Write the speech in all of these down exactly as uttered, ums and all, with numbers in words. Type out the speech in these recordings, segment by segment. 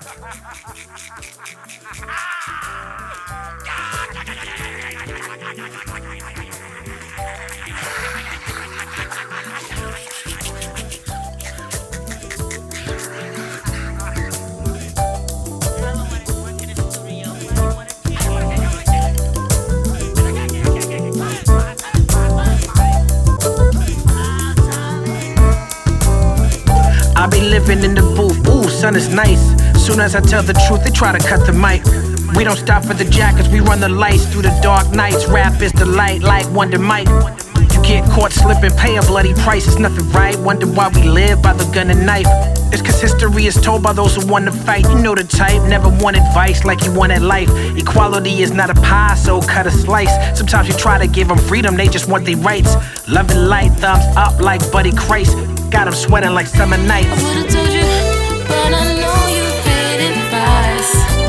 I be living in the booth, ooh, son is nice. Soon as I tell the truth, they try to cut the mic. We don't stop for the jackets, we run the lights through the dark nights. Rap is the light, like Wonder Mike. You get caught slipping, pay a bloody price, it's nothing right. Wonder why we live by the gun and knife. It's cause history is told by those who want to fight. You know the type, never want advice like you wanted life. Equality is not a pie, so cut a slice. Sometimes you try to give them freedom, they just want their rights. Love and light, thumbs up like Buddy Christ. Got them sweating like summer nights. I would've told you, but I know you hate advice.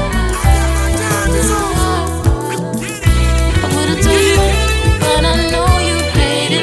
I would've told you, but I know you hate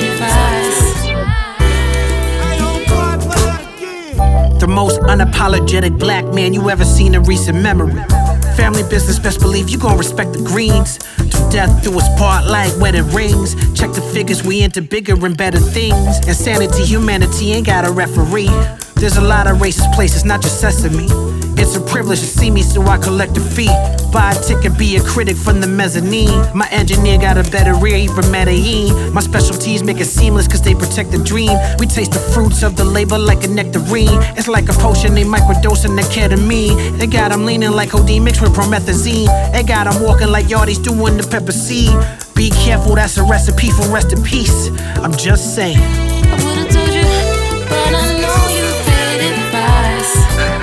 advice. The most unapologetic black man you ever seen in recent memory. Family business, best believe you gon' respect the greens. To death do us part like wedding rings. Check the figures, we into bigger and better things. Insanity, humanity ain't got a referee. There's a lot of racist places, not just Sesame. It's a privilege to see me, so I collect a fee. Buy a ticket, be a critic from the mezzanine. My engineer got a better ear, even Medellin. My specialties make it seamless, cause they protect the dream. We taste the fruits of the labor like a nectarine. It's like a potion, they microdosing the ketamine. They got them leaning like codeine mixed with promethazine. They got them walking like yardies doing the pepper seed. Be careful, that's a recipe for rest in peace. I'm just saying. I would've told you, but I know you hate advice.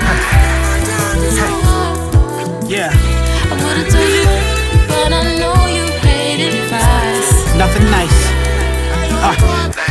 Yeah. I would've told you, but I know you hate advice. Nothing nice. Uh.